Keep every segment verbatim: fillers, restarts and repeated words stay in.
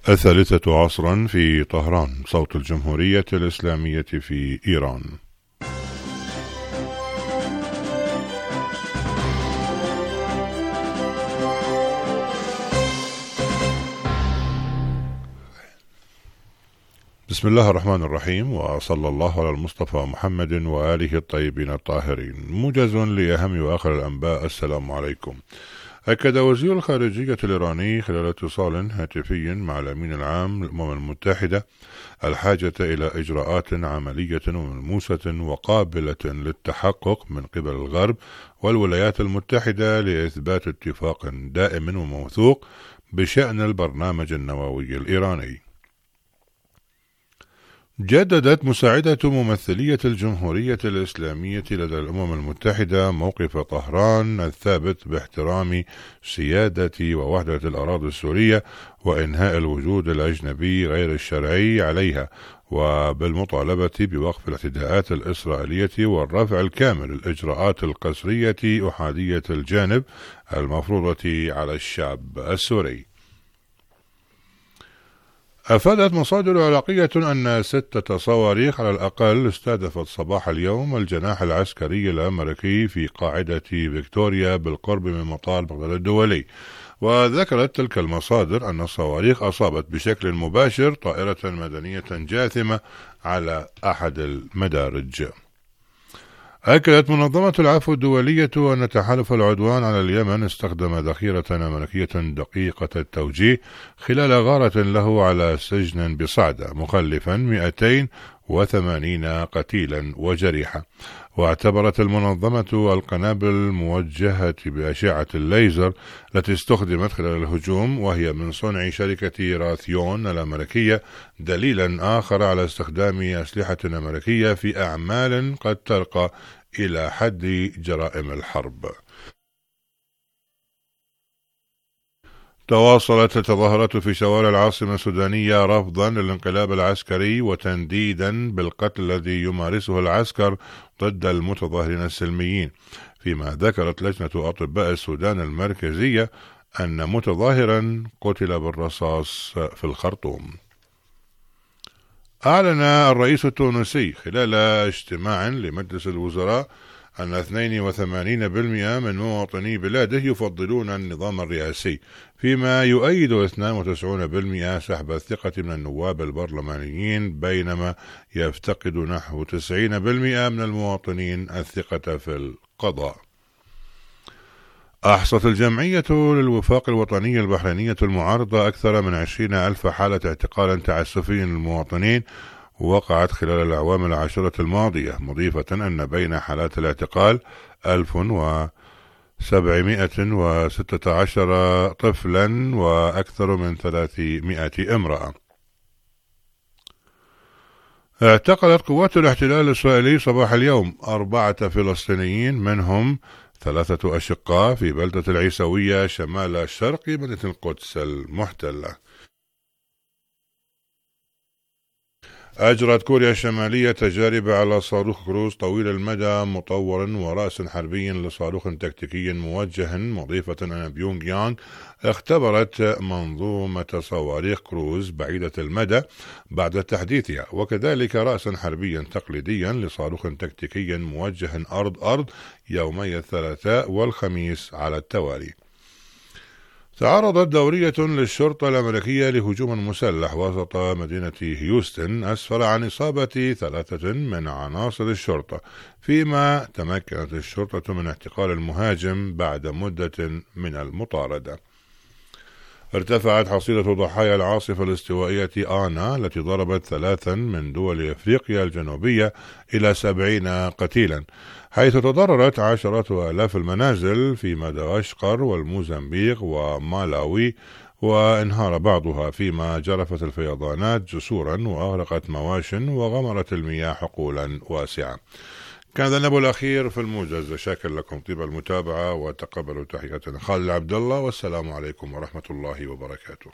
الثالثة عصرا في طهران، صوت الجمهورية الإسلامية في إيران. بسم الله الرحمن الرحيم، وصلى الله على المصطفى محمد وآله الطيبين الطاهرين. موجز لأهم وآخر الأنباء. السلام عليكم. أكد وزير الخارجية الإيراني خلال اتصال هاتفي مع الأمين العام للأمم المتحدة الحاجة إلى إجراءات عملية وملموسة وقابلة للتحقق من قبل الغرب والولايات المتحدة لإثبات اتفاق دائم وموثوق بشأن البرنامج النووي الإيراني. جددت مساعدة ممثلية الجمهورية الإسلامية لدى الأمم المتحدة موقف طهران الثابت باحترام سيادة ووحدة الأراضي السورية وإنهاء الوجود الأجنبي غير الشرعي عليها، وبالمطالبة بوقف الاعتداءات الإسرائيلية والرفع الكامل للإجراءات القسرية أحادية الجانب المفروضة على الشعب السوري. أفادت مصادر عراقية أن ستة صواريخ على الأقل استهدفت صباح اليوم الجناح العسكري الأمريكي في قاعدة فيكتوريا بالقرب من مطار بغداد الدولي. وذكرت تلك المصادر أن الصواريخ أصابت بشكل مباشر طائرة مدنية جاثمة على أحد المدارج. أكدت منظمة العفو الدولية أن تحالف العدوان على اليمن استخدم ذخيرة أمريكية دقيقة التوجيه خلال غارة له على سجن بصعدة، مخلفا مئتين وثمانين قتيلا وجريحا. واعتبرت المنظمة القنابل الموجهة بأشعة الليزر التي استخدمت خلال الهجوم وهي من صنع شركة راثيون الأمريكية دليلا آخر على استخدام أسلحة أمريكية في أعمال قد ترقى إلى حد جرائم الحرب. تواصلت التظاهرات في شوارع العاصمة السودانية رفضا للانقلاب العسكري وتنديدا بالقتل الذي يمارسه العسكر ضد المتظاهرين السلميين، فيما ذكرت لجنة أطباء السودان المركزية أن متظاهرا قتل بالرصاص في الخرطوم. أعلن الرئيس التونسي خلال اجتماع لمجلس الوزراء أن اثنين وثمانين بالمئة من مواطني بلاده يفضلون النظام الرئاسي، فيما يؤيد اثنين وتسعين بالمئة سحب الثقة من النواب البرلمانيين، بينما يفتقد نحو تسعين بالمئة من المواطنين الثقة في القضاء. أحصت الجمعية للوفاق الوطني البحرينية المعارضة أكثر من عشرين ألف حالة اعتقال تعسفي للمواطنين وقعت خلال الأعوام العشرة الماضية، مضيفة أن بين حالات الاعتقال ألف وسبعمائة وستة عشر طفلا وأكثر من ثلاثمائة امرأة. اعتقلت قوات الاحتلال الإسرائيلي صباح اليوم أربعة فلسطينيين، منهم ثلاثة أشقاء في بلدة العيسوية شمال شرق مدينة القدس المحتلة. أجرت كوريا الشمالية تجارب على صاروخ كروز طويل المدى مطور ورأس حربي لصاروخ تكتيكي موجه، مضيفة أن بيونغ يانغ اختبرت منظومة صواريخ كروز بعيدة المدى بعد تحديثها، وكذلك رأسا حربيا تقليديا لصاروخ تكتيكي موجه أرض-أرض يومي الثلاثاء والخميس على التوالي. تعرضت دورية للشرطة الأمريكية لهجوم مسلح وسط مدينة هيوستن أسفر عن إصابة ثلاثة من عناصر الشرطة، فيما تمكنت الشرطة من اعتقال المهاجم بعد مدة من المطاردة. ارتفعت حصيلة ضحايا العاصفة الاستوائية آنا التي ضربت ثلاثا من دول أفريقيا الجنوبية إلى سبعين قتيلا، حيث تضررت عشرات آلاف المنازل في مدغشقر والموزمبيق ومالاوي، وانهار بعضها، فيما جرفت الفيضانات جسورا وأغرقت مواشٍ وغمرت المياه حقولا واسعة. كان ذا النبو الأخير في الموجز. شاكر لكم طيب المتابعة وتقبلوا تحياتنا. خالد عبد الله، والسلام عليكم ورحمة الله وبركاته.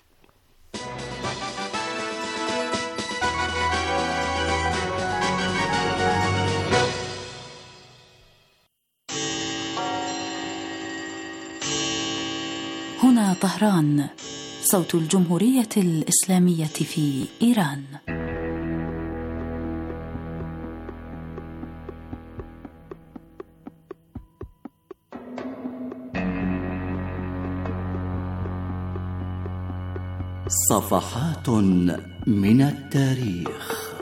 هنا طهران صوت الجمهورية الإسلامية في إيران. صفحات من التاريخ.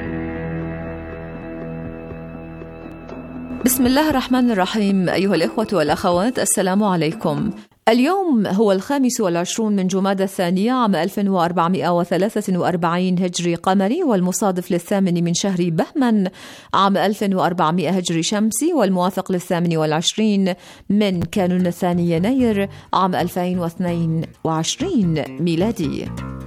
بسم الله الرحمن الرحيم. أيها الإخوة والأخوات، السلام عليكم. اليوم هو الخامس والعشرون من جمادى الثانية عام ألف وأربعمائة وثلاثة وأربعين هجري قمري، والمصادف للثامن من شهر بهمن عام ألف وأربعمائة هجري شمسي، والموافق للثامن والعشرين من كانون الثاني يناير عام ألفين واثنين وعشرين ميلادي.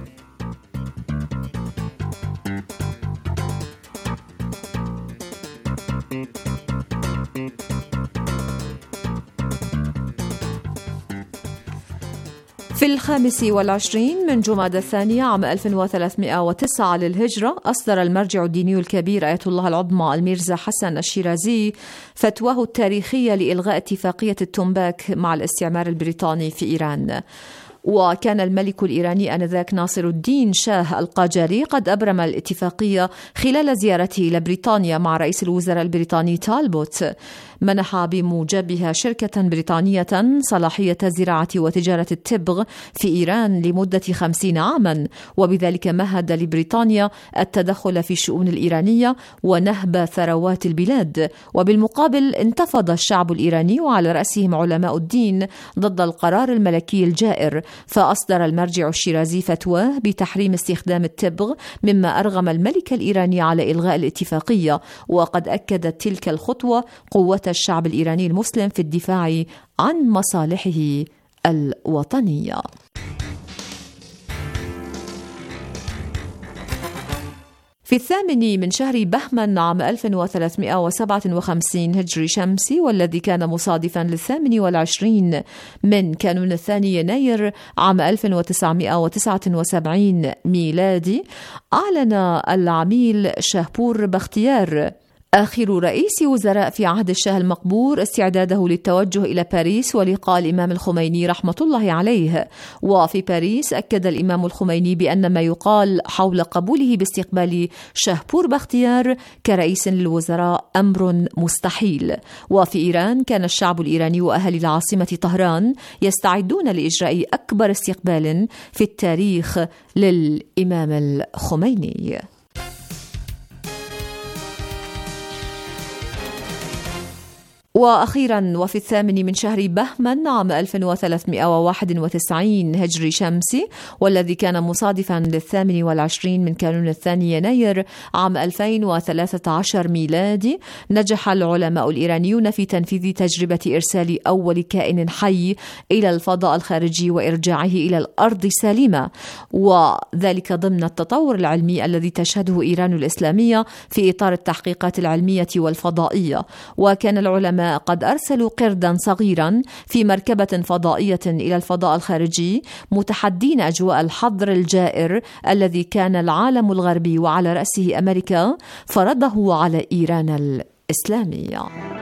في الخامس والعشرين من جمادى الثانية عام ألف وثلاثمائة وتسعة للهجرة، أصدر المرجع الديني الكبير آية الله العظمى الميرزا حسن الشيرازي فتواه التاريخية لإلغاء اتفاقية التومباك مع الاستعمار البريطاني في إيران. وكان الملك الإيراني آنذاك ناصر الدين شاه القاجاري قد أبرم الاتفاقية خلال زيارته إلى بريطانيا مع رئيس الوزراء البريطاني تالبوت، منح بموجبها شركة بريطانية صلاحية زراعة وتجارة التبغ في إيران لمدة خمسين عاما، وبذلك مهد لبريطانيا التدخل في الشؤون الإيرانية ونهب ثروات البلاد. وبالمقابل انتفض الشعب الإيراني وعلى رأسهم علماء الدين ضد القرار الملكي الجائر، فأصدر المرجع الشيرازي فتواه بتحريم استخدام التبغ، مما أرغم الملك الإيراني على إلغاء الاتفاقية. وقد أكدت تلك الخطوة قوة الشعب الإيراني المسلم في الدفاع عن مصالحه الوطنية. في الثامن من شهر بهمن عام ألف وثلاثمائة وسبعة وخمسين هجري شمسي، والذي كان مصادفا للثامن والعشرين من كانون الثاني يناير عام ألف وتسعمائة وتسعة وسبعين ميلادي، أعلن العميل شهبور بختيار آخر رئيس وزراء في عهد الشاه المقبور استعداده للتوجه إلى باريس ولقاء الإمام الخميني رحمة الله عليه. وفي باريس أكد الإمام الخميني بأن ما يقال حول قبوله باستقبال شهبور بختيار كرئيس للوزراء أمر مستحيل. وفي إيران كان الشعب الإيراني وأهل العاصمة طهران يستعدون لإجراء أكبر استقبال في التاريخ للإمام الخميني. وأخيرا، وفي الثامن من شهر بهمن عام ألف وثلاثمائة وواحد وتسعين هجري شمسي، والذي كان مصادفا للثامن والعشرين من كانون الثاني يناير عام ألفين وثلاثة عشر ميلادي، نجح العلماء الإيرانيون في تنفيذ تجربة إرسال أول كائن حي إلى الفضاء الخارجي وإرجاعه إلى الأرض سالمة، وذلك ضمن التطور العلمي الذي تشهده إيران الإسلامية في إطار التحقيقات العلمية والفضائية. وكان العلماء قد أرسلوا قردا صغيرا في مركبة فضائية إلى الفضاء الخارجي، متحدين أجواء الحظر الجائر الذي كان العالم الغربي وعلى رأسه أمريكا فرضه على إيران الإسلامية.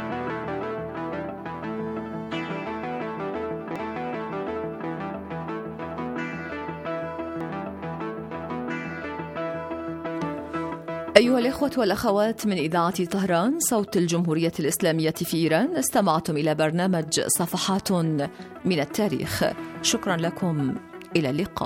أيها الإخوة والأخوات، من إذاعة طهران صوت الجمهورية الإسلامية في إيران، استمعتم إلى برنامج صفحات من التاريخ. شكرا لكم، إلى اللقاء.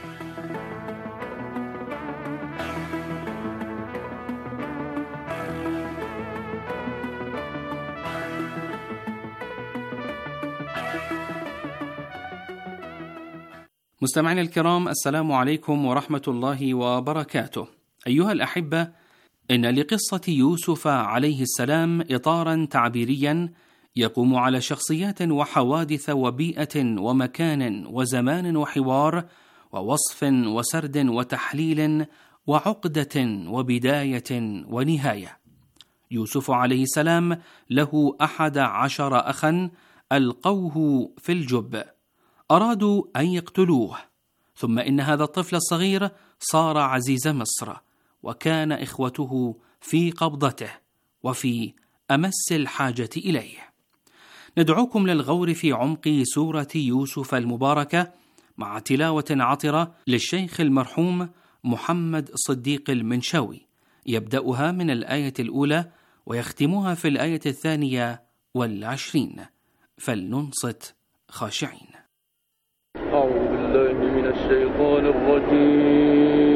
مستمعينا الكرام، السلام عليكم ورحمة الله وبركاته. أيها الأحبة، إن لقصة يوسف عليه السلام إطارا تعبيريا يقوم على شخصيات وحوادث وبيئة ومكان وزمان وحوار ووصف وسرد وتحليل وعقدة وبداية ونهاية. يوسف عليه السلام له أحد عشر أخا ألقوه في الجب، أرادوا أن يقتلوه، ثم إن هذا الطفل الصغير صار عزيز مصر، وكان إخوته في قبضته وفي أمس الحاجة إليه. ندعوكم للغور في عمق سورة يوسف المباركة مع تلاوة عطرة للشيخ المرحوم محمد صديق المنشاوي، يبدأها من الآية الأولى ويختمها في الآية الثانية والعشرين، فلننصت خاشعين. أعوذ بالله من الشيطان الرجيم.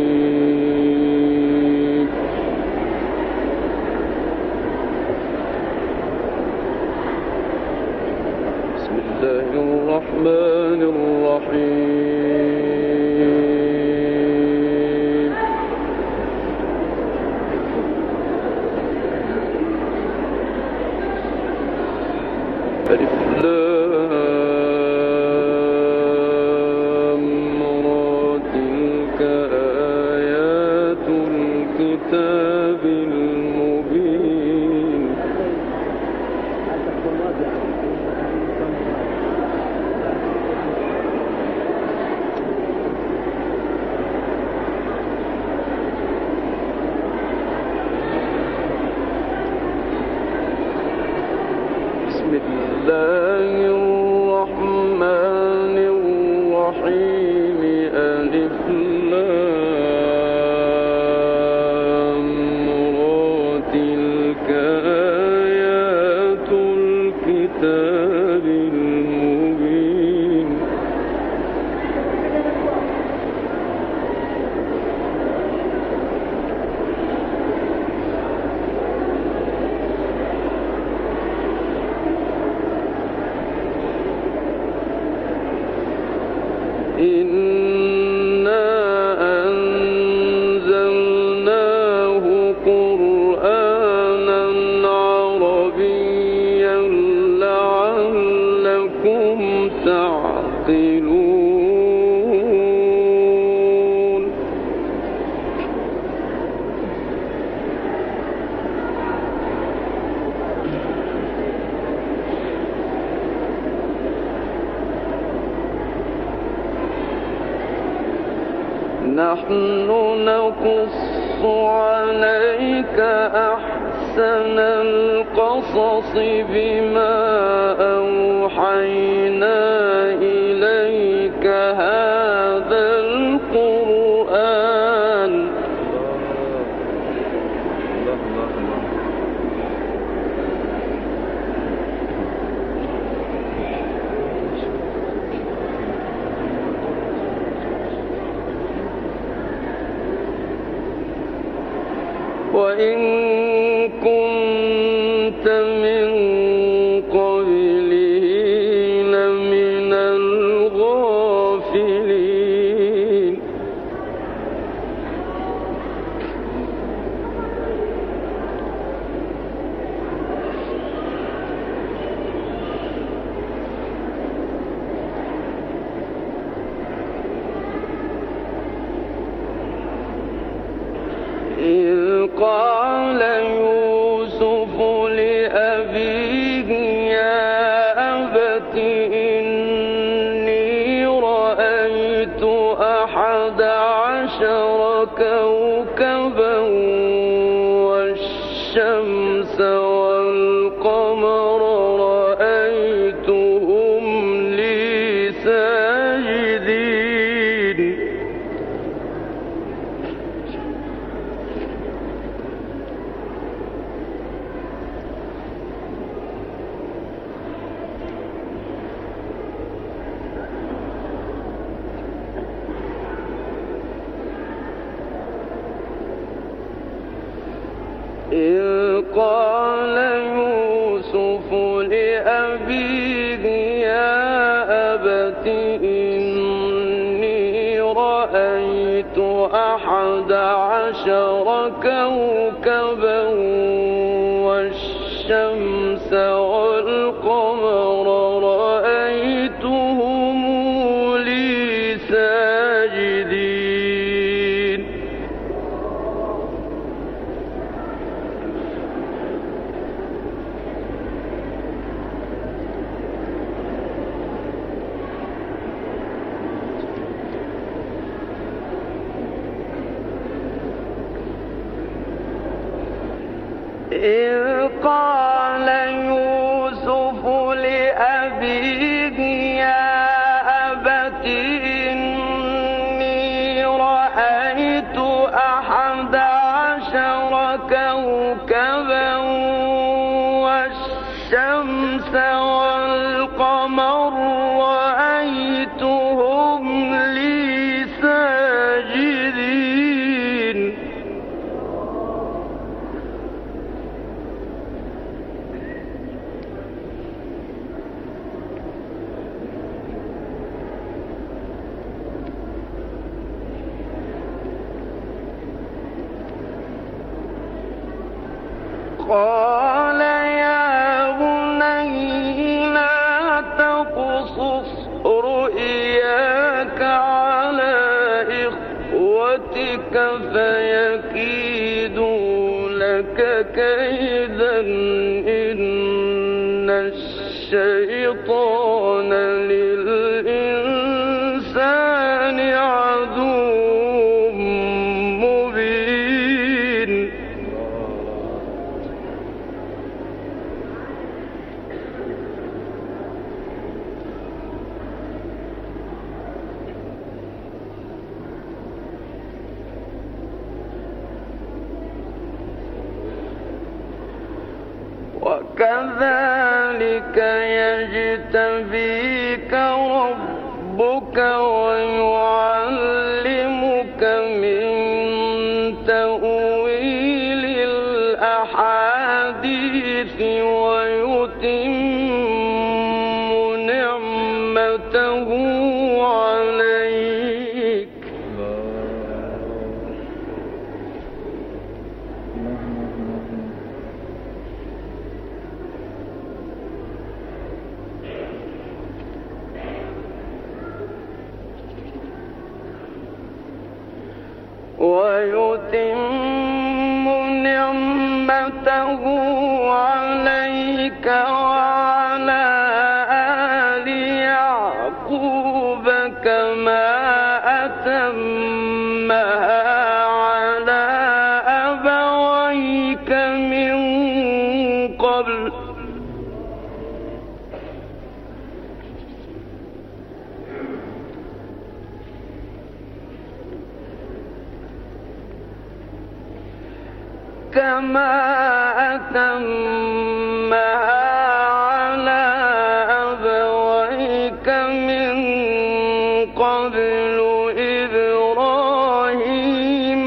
بسم الله الرحمن الرحيم. ألف لام را تلك آيات الكتاب المبين. بسم الله الرحمن الرحيم. ألف لام را تلك آيات الكتاب المبين. إنا أنزلناه قرآنا عربيا لعلكم تعقلون. نحن نقص عليك أحسن القصص بما أوحينا إليك هذا القرآن. وإن كنت من قبله لمن الغافلين. إذ قال يوسف لأبيه يا أبت إني رأيت أحد عشر كوكبا والشمس والقمر رأيتهم لي ساجدين. إذ قال يوسف لأبيه يا أبت إني رأيت أحد عشر كوكبا والشمس والقمر رأيتهم لي ساجدين. إذ قال يوسف لأبيه يا أبت الشمس والقمر رأيتهم لي ساجدين قال يا بني لا تقصص رؤياك على إخوتك فيكيدوا لك كيدا إن الشيطان للإنسان عدو مبين وكذلك يجتبيك ربك ويعلمك من تأويل الأحاديث ويتم نعمته عليك ويتم نعمته عليك وعلى آل يعقوب كما أتمها على أبويك من قبل كما أتمها على أبويك من قبل إبراهيم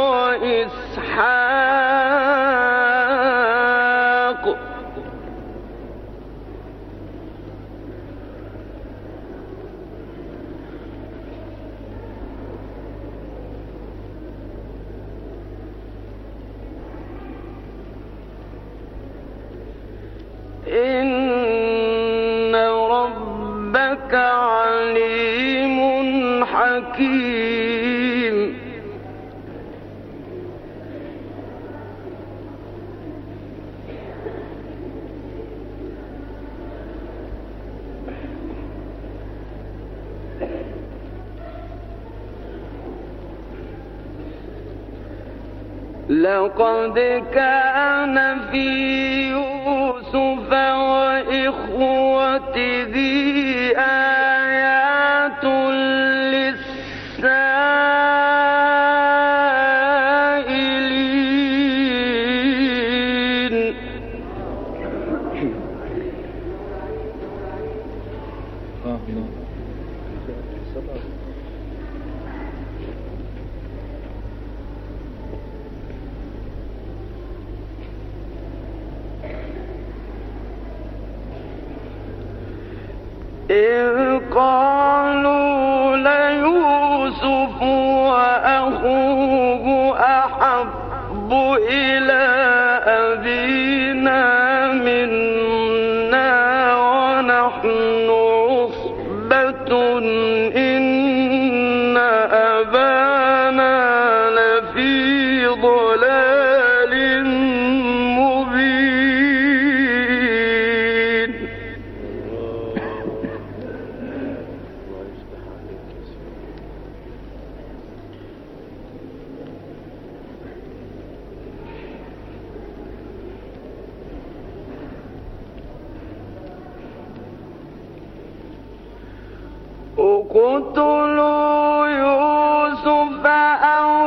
وإسحاق إن ربك عليم حكيم لقد كان في يوسف وإخوته آيات للسائلين إذ قالوا ليوسف وأخوه أحب إلى أبينا منا ونحن عصبة إن أبانا لفي ضلال مبين اقتلوا يوسف أو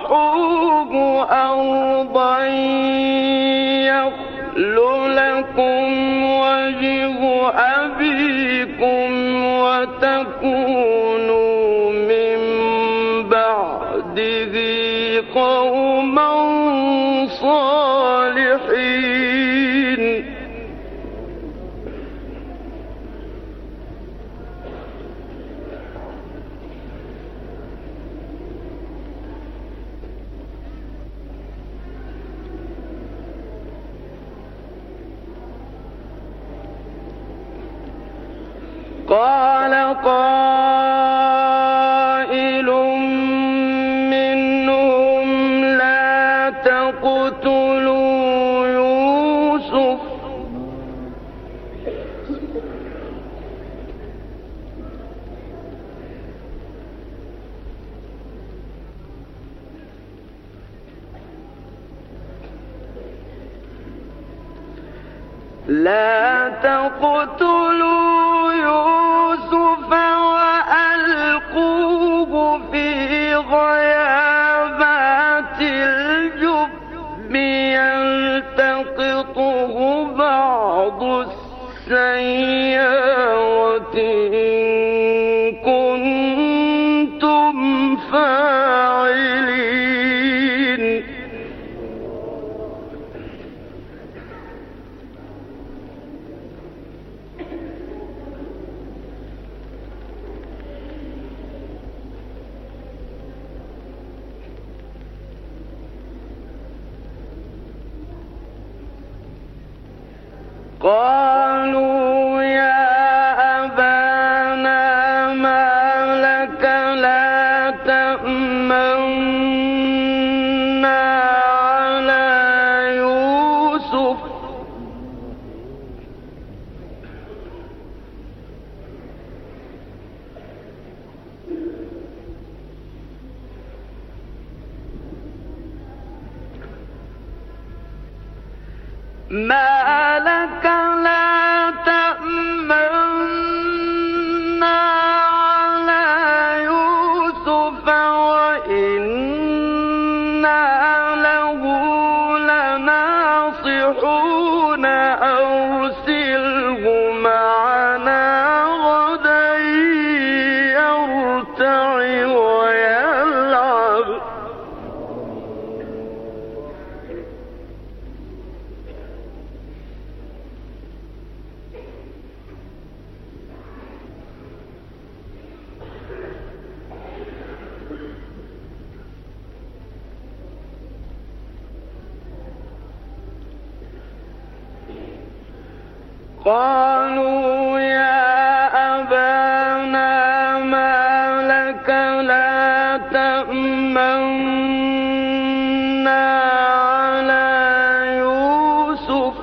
اطرحوه أرضا يخل لكم أبيكم وتكونوا من بعده قوما صالحين قال قائل منهم لا تقتلوا يوسف لا تقتلوا يوسف وألقوه في غيابات الجب يلتقطه بعض السيارة إن كنتم فاعلين قالوا يا أبانا ما لك لا تأمنا على يوسف ما لك لا تأمنا على يوسف وإنا له لناصحون أرسله معنا غدا يرتع ويلعب قالوا يا أبانا ما لك لا تأمنا على يوسف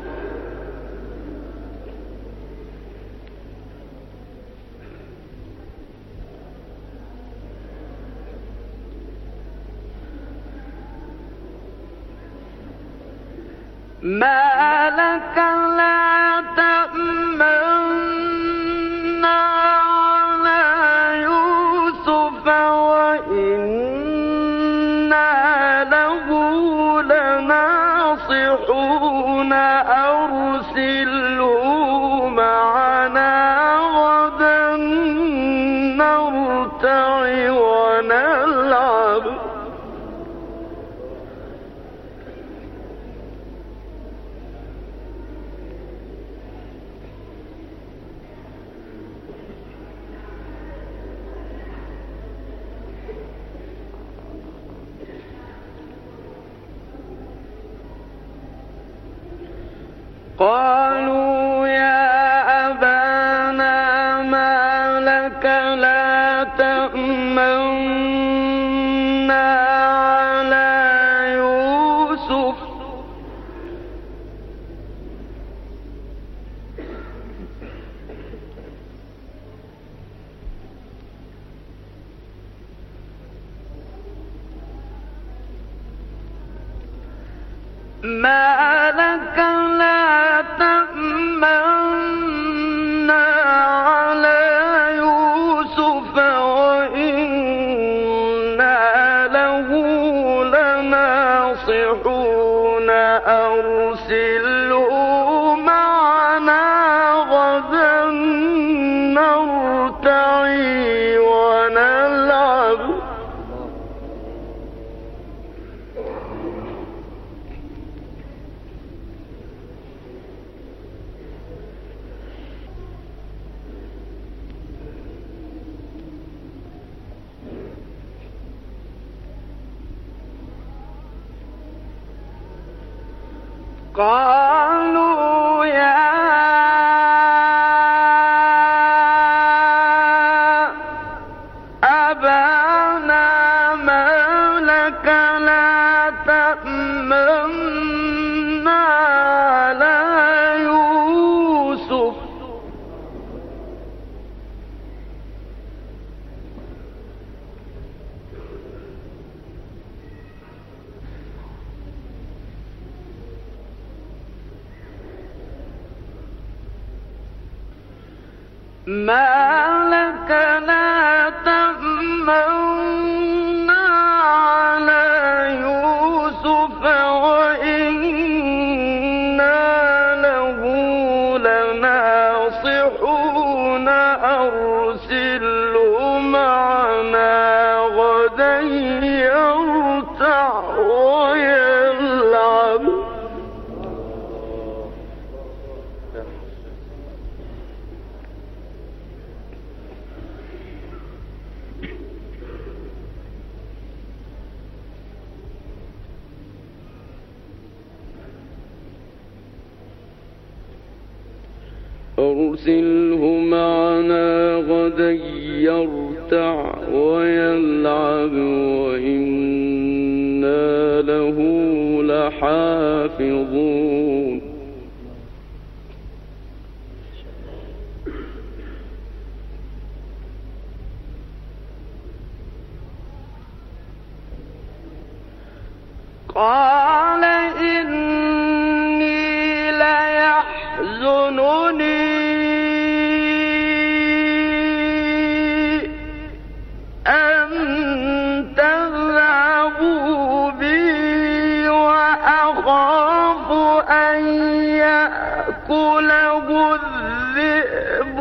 ما لك لا تأمنا على يوسف وإنا له لناصحون أرسله معنا غدا نرتع ونلعب قالوا يا أبانا ما لك لا تأمنا على يوسف ما لك لا تأمنا على يوسف وإنا له لناصحون أرسله معنا غدا قالوا يا أبانا ما لك لا تأمنا على يوسف ما لك لا تأمنا على يوسف وإنا له لناصحون أرسله معنا غدا يرتع ويلعب أرسله معنا غدا يرتع ويلعب وإنا له لحافظون قال إني ليحزنني أن تذهبوا بي وأخاف أن يأكله الذئب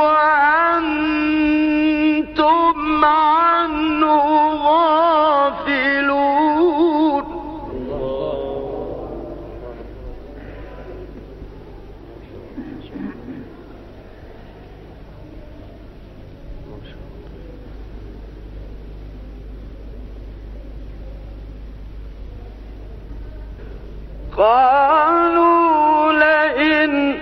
وأنتم عنه غافلون قالوا لئن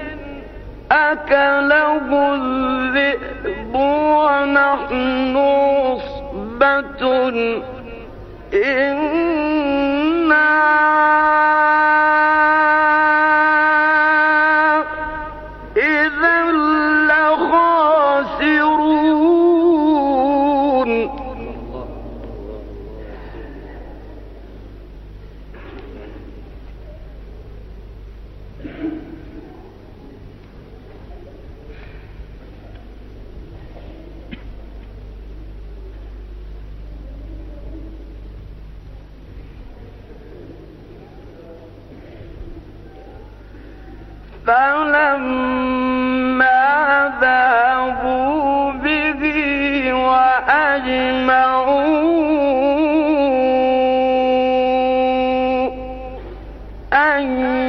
أكله الذئب ونحن عصبة إنا إذا لخاسرون فلما ذهبوا به وأجمعوا أن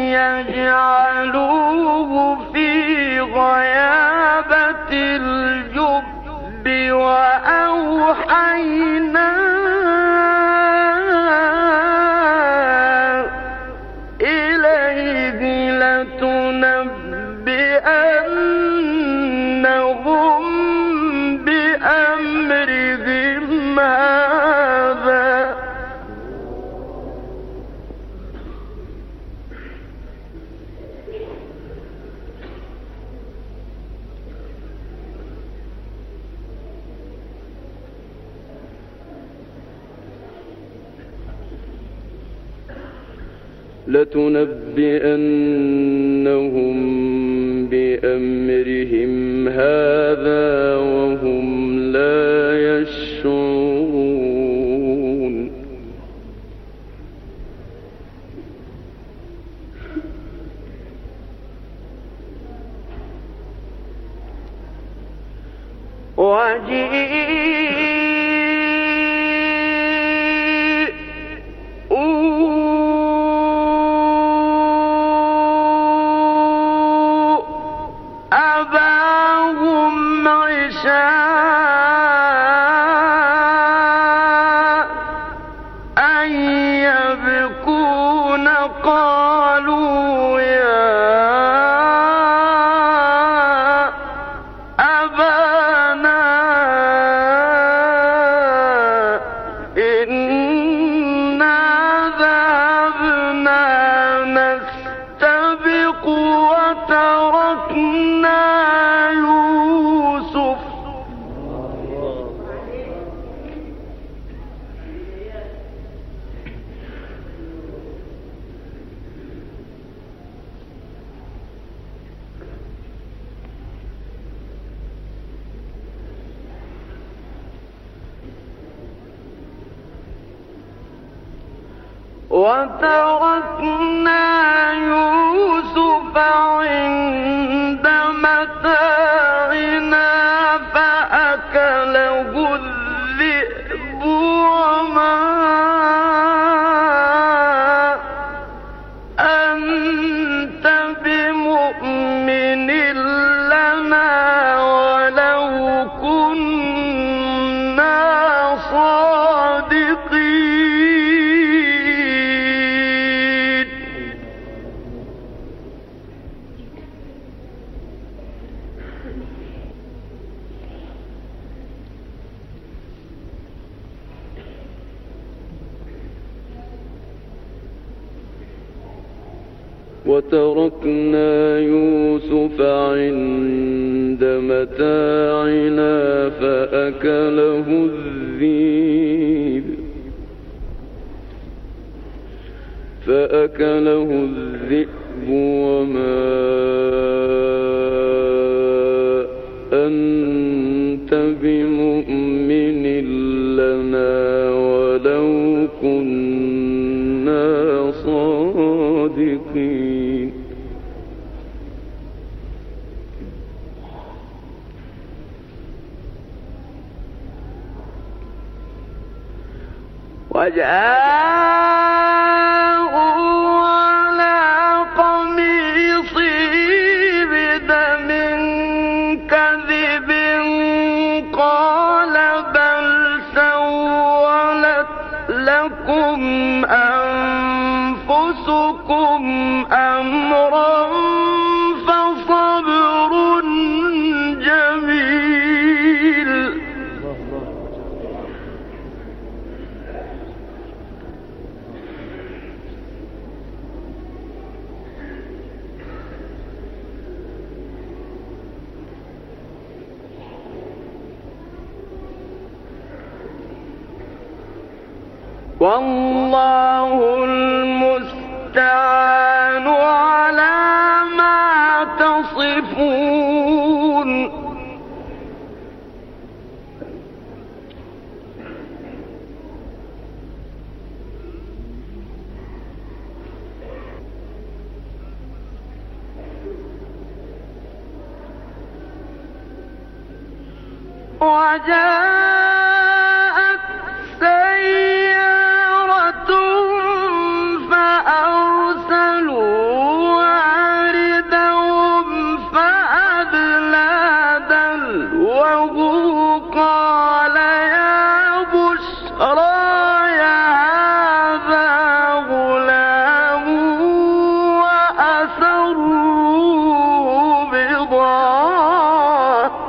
يجعلوه في غيابة الجب وأوحينا إليه لتنبئنهم بأمرهم هذا لتنبئنهم بأمرهم هذا وهم لا يشعرون وجيءوا أباهم عشاء أن يبكون قالوا وتركنا يوسف عند متاعنا فأكله الذئب وما أنت بمؤمن لنا ولو كنا صادقين. وتركنا يوسف عند متاعنا فأكله الذئب فأكله الذئب وما أنت بمؤمن لنا ولو كنا صادقين. وجاءوا على قميصه بدم كذب قال بل سولت لكم أنفسكم أمرا فصبر جميل. والله المستعان على ما تصفون. وجاءت سيارة فأرسلوا واردهم فأدلى دلوه قال يا بشرى هذا غلام وأسروه بضاعة.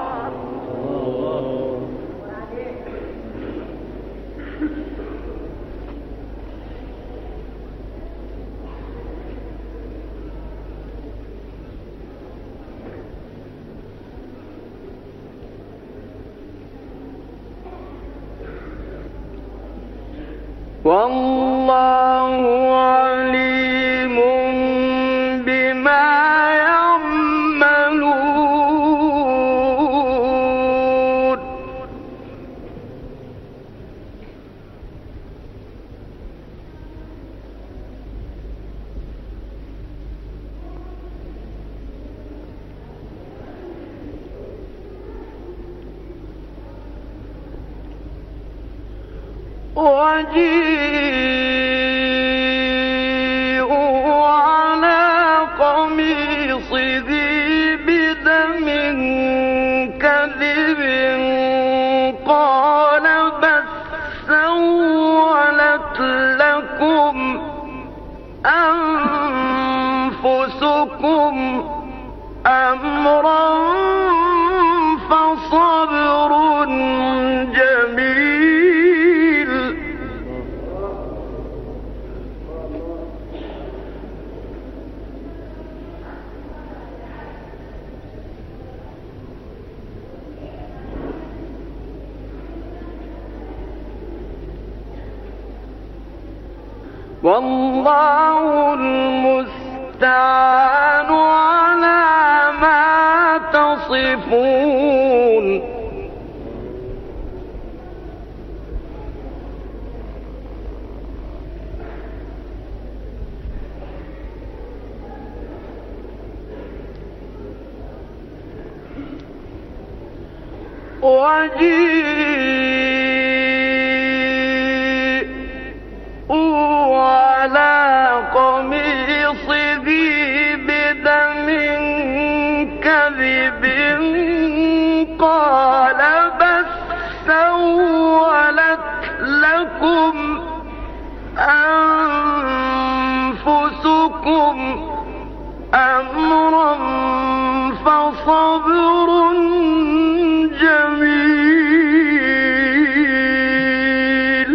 والله عليم بما يعملون. وجيءوا على قميصه بدم كذب قال بل سولت لكم أنفسكم أمرا فصبر جميل. والله المستعان على ما تصفون. وجيءوا على قميصه بدم كذب قال بل سولت لكم أنفسكم أمرا فصبر جميل.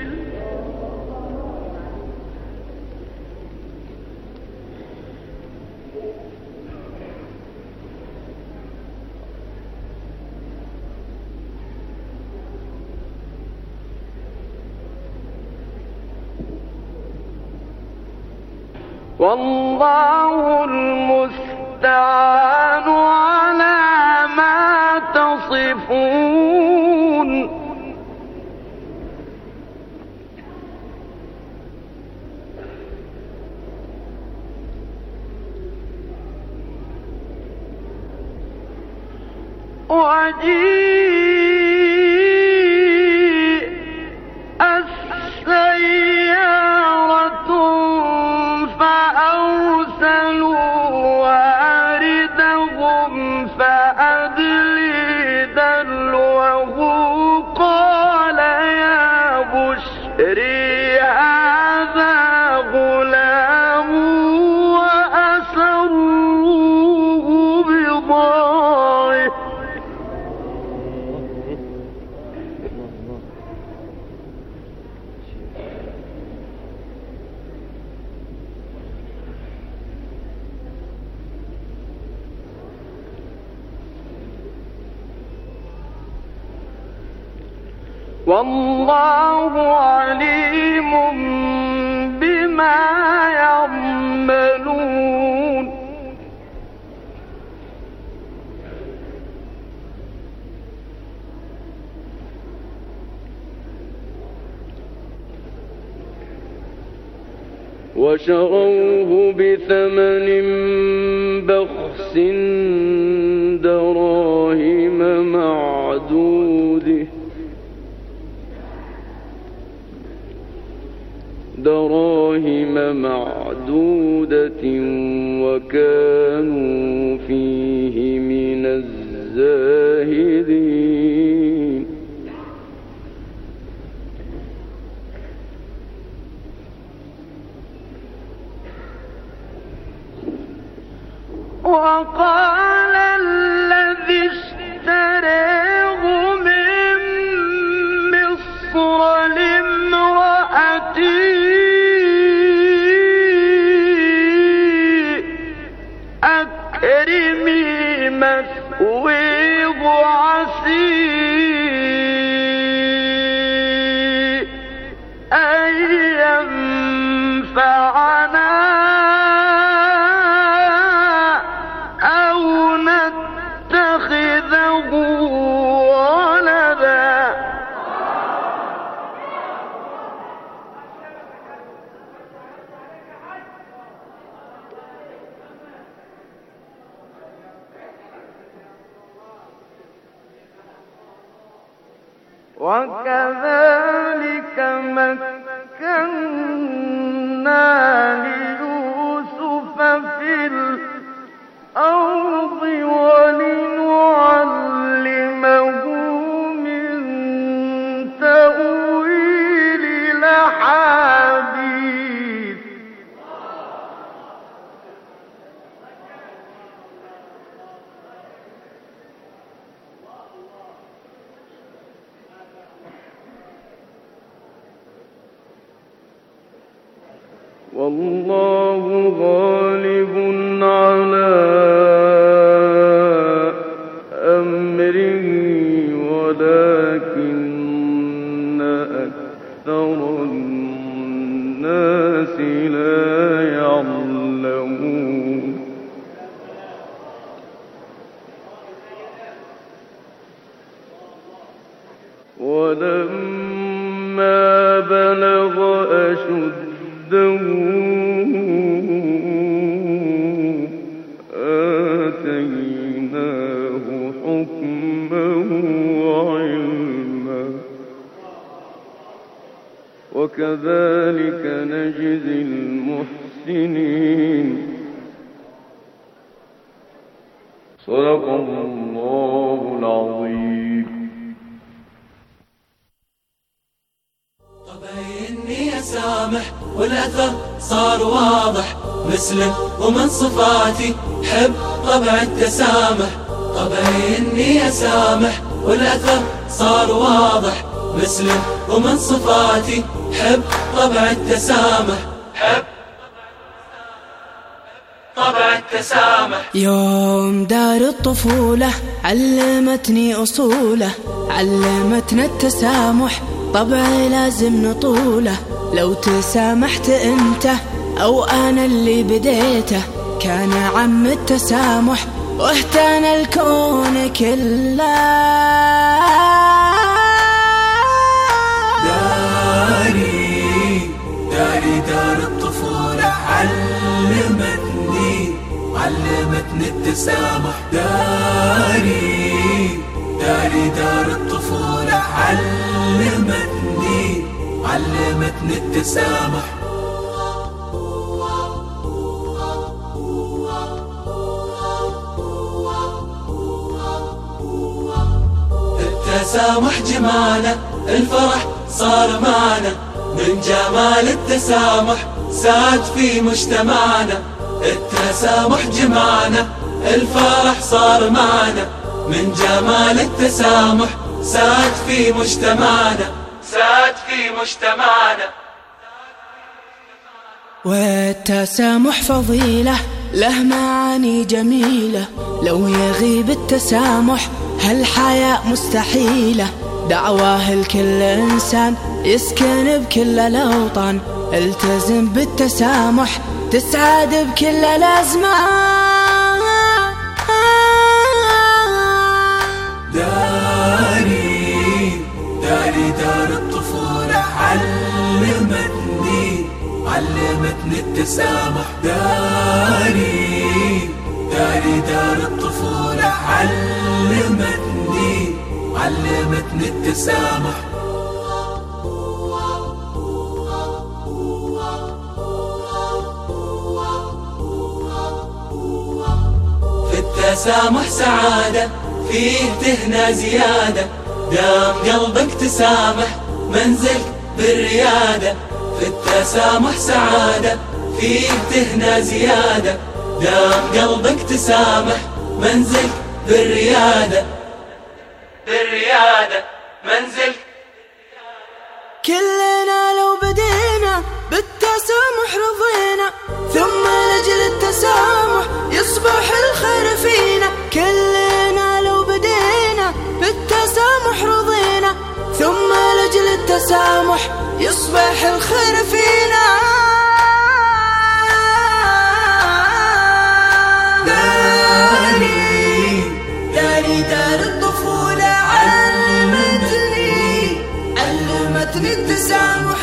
والله المستعان على ما تصفون. وجيء السيارة فأرسلوا واردهم فأدلي دلوه قال يا بشري هذا غلام وأسروه بضاعة والله عليم بما يعملون. وشروه بثمن بخس دراهم معدودة دراهم معدودة وكانوا فيه من الزاهدين. وقال الذي اشتراه من مصر لامرأته أكرمي مثواه عسى أن ينفعنا أو نتخذه ولدا. وكذلك مكنا ليوسف في الأرض ولنعلمه من تأويل الأحاديث. والله غالب على أمره ولكن أكثر الناس لا يعلمون. ولما بلغ أشده آتيناه حكما وكذلك نجزي المحسنين. صدق الله العظيم. طبعي إني أسامح والأثر صار واضح، مسلم ومن صفاتي حب طبع التسامح. طبعي إني أسامح والأثر صار واضح، مسلم ومن صفاتي حب طبع التسامح. حب طبع التسامح. يوم دار الطفولة علمتني أصوله، علمتنا التسامح طبعي لازم نطوله. لو تسامحت انت او انا اللي بديته كان عم التسامح واهتنى الكون كله. داري داري دار الطفولة علمتني علمتني التسامح. داري داري دار الطفولة علمتني علمتني التسامح. التسامح جماله، الفرح صار معنا، من جمال التسامح ساد في مجتمعنا. التسامح جمعنا، الفرح صار معنا، من جمال التسامح ساد في مجتمعنا، ساد في مجتمعنا. والتسامح فضيلة له معاني جميلة، لو يغيب التسامح هالحياة مستحيلة. دعواه لكل إنسان يسكن بكل الأوطان، التزم بالتسامح تسعد بكل الأزمان. داري داري دار الطفولة علمتني علمتني التسامح. داري داري دار الطفولة علمتني علمتني التسامح. في التسامح سعادة، فيه تهنى زيادة، دام قلبك تسامح منزلك بالريادة. في التسامح سعادة، فيه تهنى زيادة، دام قلبك تسامح منزلك بالريادة، بالريادة منزلك. كلنا لو بدينا بالتسامح رضينا، ثم لأجل التسامح يصبح الخير فينا. كلنا لو بدينا بالتسامح رضينا، ثم لأجل التسامح يصبح الخير فينا. داري داري دار الطفولة علمتني علمتني التسامح.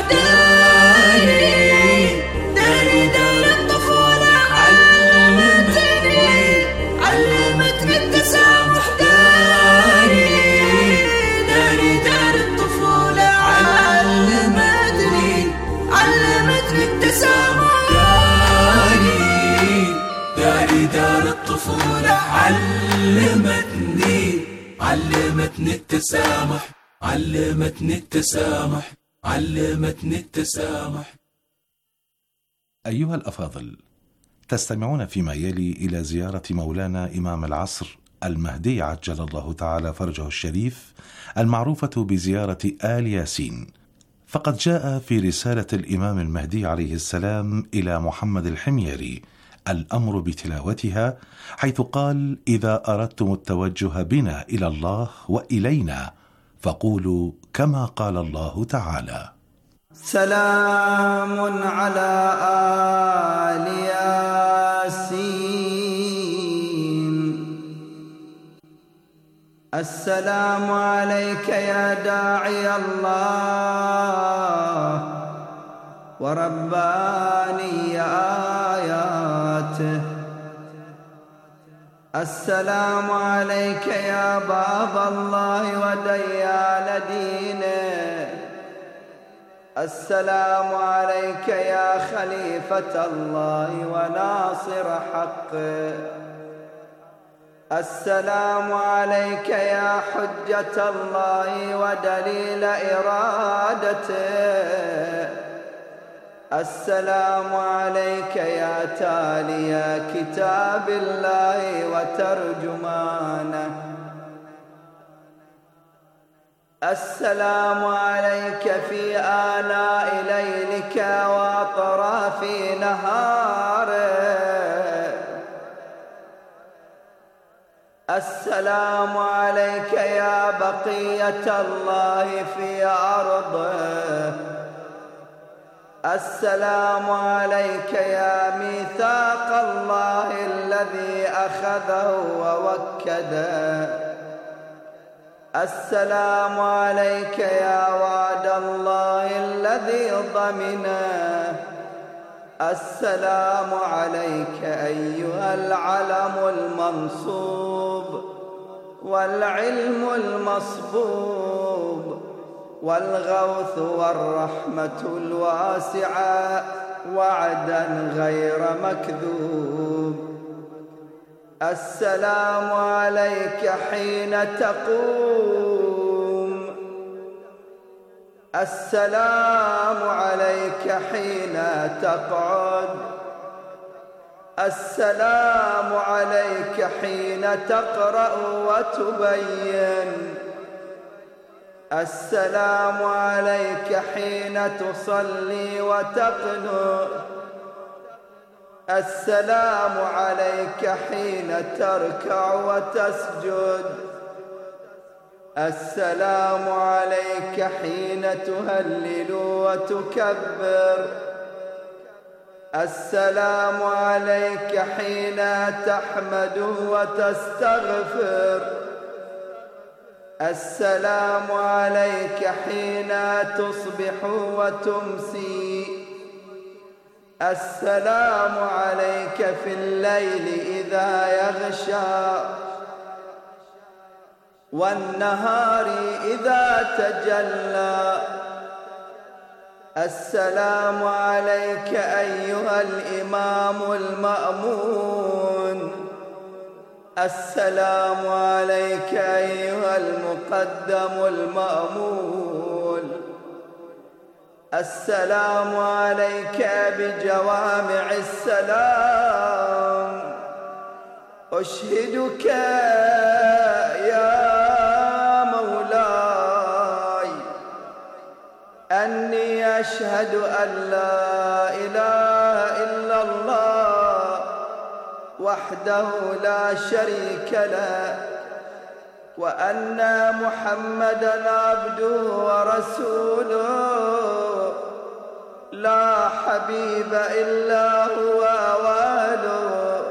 داري داري دار الطفولة علمتني علمتني التسامح. داري داري دار الطفولة علمتني علمتني التسامح. داري داري دار الطفولة علمتني علمتني التسامح علمتني التسامح علمتني التسامح. أيها الأفاضل، تستمعون فيما يلي إلى زيارة مولانا إمام العصر المهدي عجل الله تعالى فرجه الشريف، المعروفة بزيارة آل ياسين. فقد جاء في رسالة الإمام المهدي عليه السلام إلى محمد الحميري الأمر بتلاوتها، حيث قال: إذا أردتم التوجه بنا إلى الله وإلينا فقولوا كما قال الله تعالى: سلام على آل ياسين. السلام عليك يا داعي الله ورباني آياته. السلام عليك يا باب الله وديان دينه. السلام عليك يا خليفة الله وناصر حقه. السلام عليك يا حجة الله ودليل إرادته. السلام عليك يا تالي كتاب الله وترجمانه. السلام عليك في آلاء ليلك وأطراف نهاره. السلام عليك يا بقية الله في أرضه. السلام عليك يا ميثاق الله الذي أخذه ووكده. السلام عليك يا وعد الله الذي ضمنه. السلام عليك أيها العلم المنصوب والعلم المصبوب والغوث والرحمة الواسعة وعدا غير مكذوب. السلام عليك حين تقوم. السلام عليك حين تقعد. السلام عليك حين تقرأ وتبين. السلام عليك حين تصلي وتقنت. السلام عليك حين تركع وتسجد. السلام عليك حين تهلل وتكبر. السلام عليك حين تحمد وتستغفر. السلام عليك حين تصبح وتمسي. السلام عليك في الليل إذا يغشى والنهار إذا تجلى. السلام عليك أيها الإمام المأمون. السلام عليك أيها المقدم المأمول. السلام عليك بجوامع السلام. أشهدك يا مولاي أني أشهد أن لا إله إلا الله وحده لا شريك له وأن محمدًا عبده ورسوله لا حبيب إلا هو وأهله.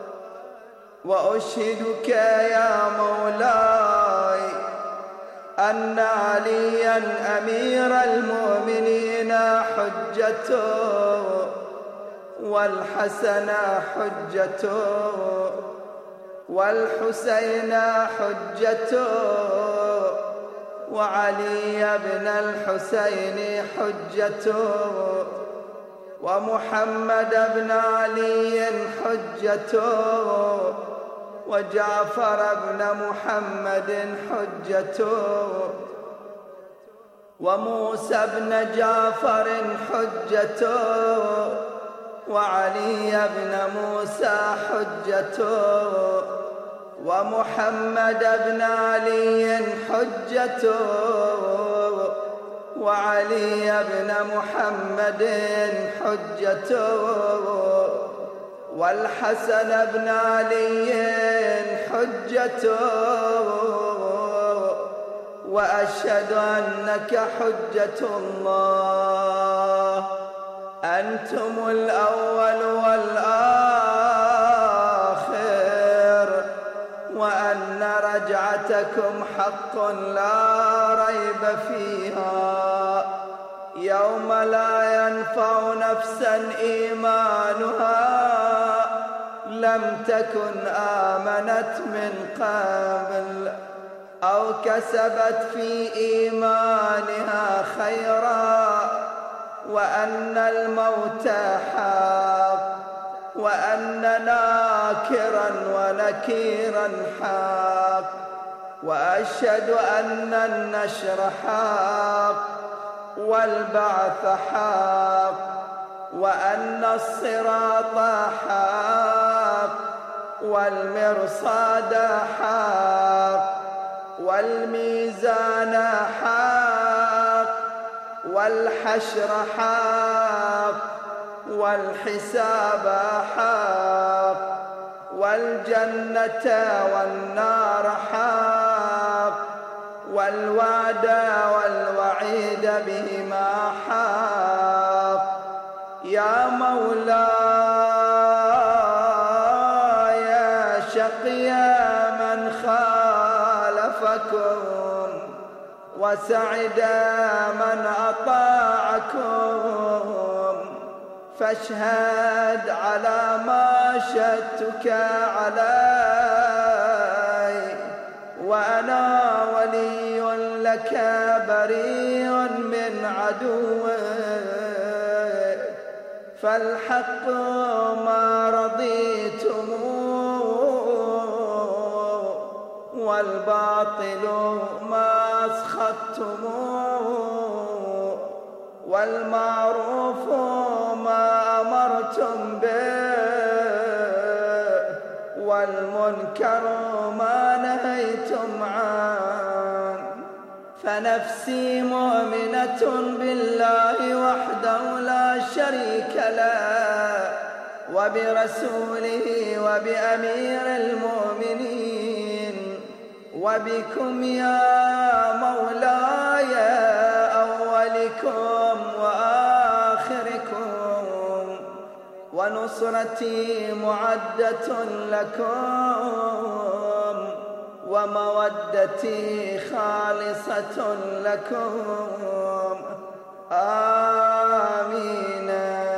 وأشهدك يا مولاي أن عليا أمير المؤمنين حجته والحسن حجته والحسين حجته وعلي بن الحسين حجته ومحمد بن علي حجته وجعفر بن محمد حجته وموسى بن جعفر حجته وعلي بن موسى حجته ومحمد بن علي حجته وعلي بن محمد حجته والحسن بن علي حجته. وأشهد أنك حجة الله أنتم الأول والآخر وأن رجعتكم حق لا ريب فيها يوم لا ينفع نفسا إيمانها لم تكن آمنت من قبل أو كسبت في إيمانها خيرا وأن الموت حق وأن ناكرا ونكيرا حق وأشهد أن النشر حق والبعث حق وأن الصراط حق والمرصاد حق والميزان حق والحشر حق والحساب حق والجنة والنار حق والوعد والوعيد بهما حق يا مولاي شقي من خالفكم وسعد من أطاعكم فاشهد على ما شهدتك علي وأنا ولي لك بريء من عدوك فالحق ما رضيتم والباطل ما أسخطتم والمعروف ما أمرتم به والمنكر ما نهيتم عنه فنفسي مؤمنة بالله وحده لا شريك له وبرسوله وبأمير المؤمنين وبكم يا مولاي أولكم وآخركم ونصرتي معدة لكم ومودتي خالصة لكم آمين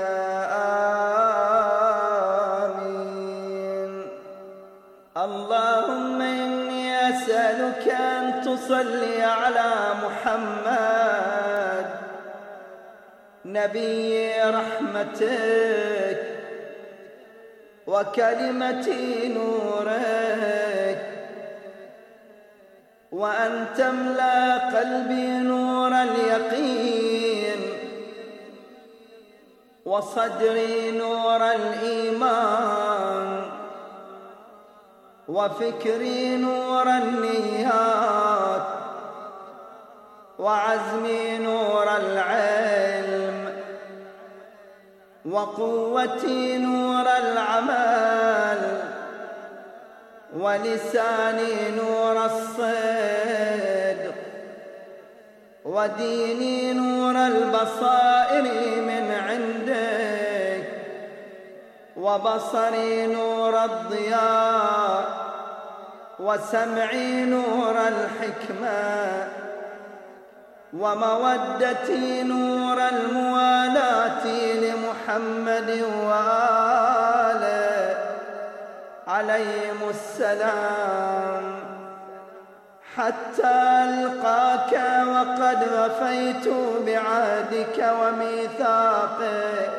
آمين. اللهم إني أسألك أن تصلي على محمد نبي رحمتك وكلمة نورك وأن تملأ قلبي نور اليقين وصدري نور الإيمان وفكري نور النيات وعزمي نور العلم وقوتي نور العمل ولساني نور الصدق وديني نور البصائر من عندك وبصري نور الضياء وسمعي نور الحكمة ومودتي نور الموالاة لمحمد وآله عليهم السلام حتى ألقاك وقد وفيت بعهدك وميثاقك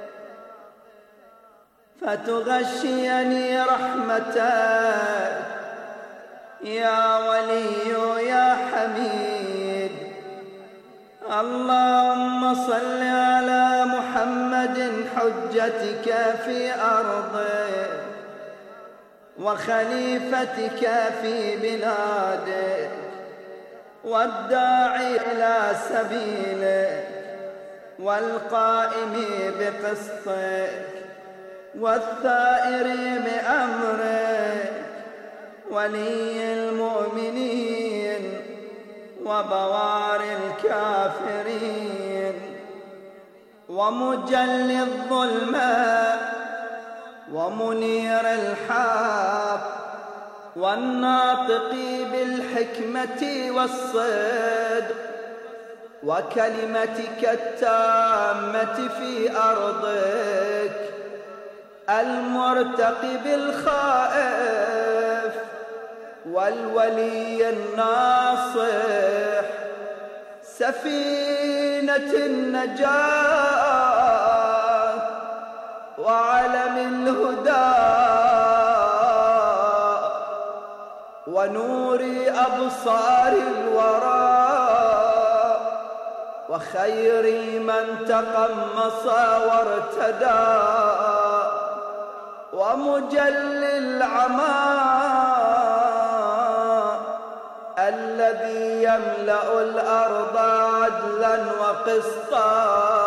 فتغشيني رحمتك يا ولي يا حميد. اللهم صل على محمد حجتك في أرضك وخليفتك في بلادك والداعي إلى سبيلك والقائم بقسطك والثائر بأمرك ولي المؤمنين وبوار الكافرين ومجلي الظلمات ومنير الحق والناطق بالحكمة والصدق وكلمتك التامة في أرضك المرتقب الخائف والولي الناصح سفينة النجاة وعلم الهدى ونور أبصار الورى وخير من تقمص وارتدى ومجل العمى الذي يملأ الأرض عدلا وقسطا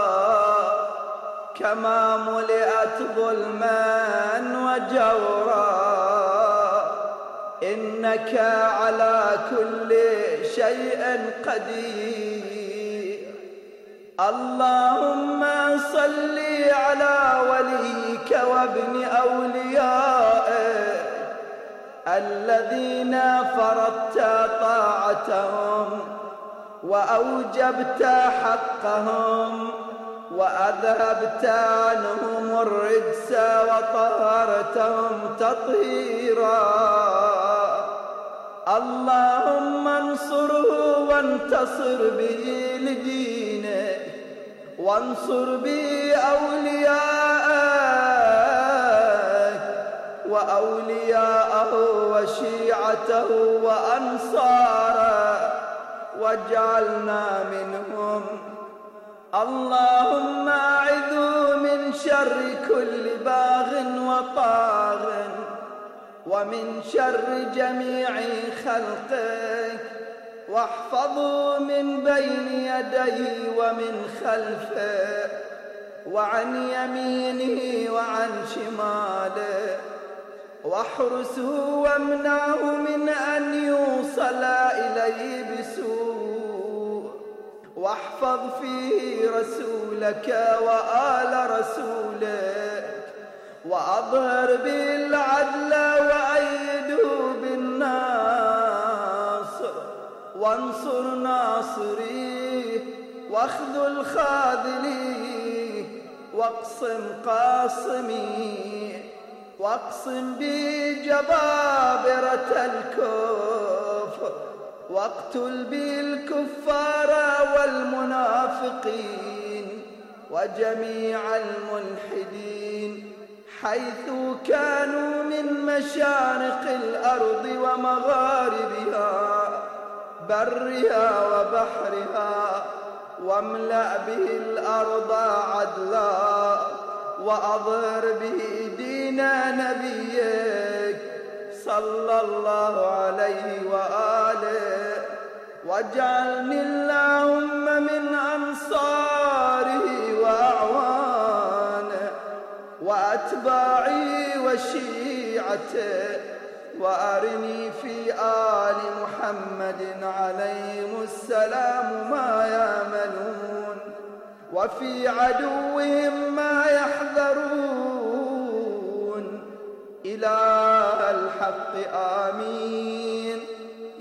كما ملئت ظلما وجورا إنك على كل شيء قدير. اللهم صل على وليك وابن أوليائك الذين فرضت طاعتهم وأوجبت حقهم وأذهبت عنهم الرجس وطهرتهم تطهيرا. اللهم انصره وانتصر به لدينك وانصر به أولياءك وأولياءه وشيعته وأنصاره واجعلنا منهم. اللهم أعذه من شر كل باغ وطاغ ومن شر جميع خلقك واحفظه من بين يديه ومن خلفه وعن يمينه وعن شماله واحرسه وامنعه من أن يوصل إليه بسوء واحفظ فيه رسولك وآل رسولك وأظهر به العدل وأيده بالناصر وانصر ناصريه واخذل خاذليه واقسم قاصميه واقسم به جبابرة الكفر واقتل به الكفار والمنافقين وجميع الملحدين حيث كانوا من مشارق الأرض ومغاربها برها وبحرها واملأ به الأرض عدلا وأظهر به دين نبيك صلى الله عليه وآله واجعلني اللهم من أنصاره وأعوانه وأتباعه وشيعته وأرني في آل محمد عليهم السلام ما يعملون وفي عدوهم ما يحذرون إله الحق آمين.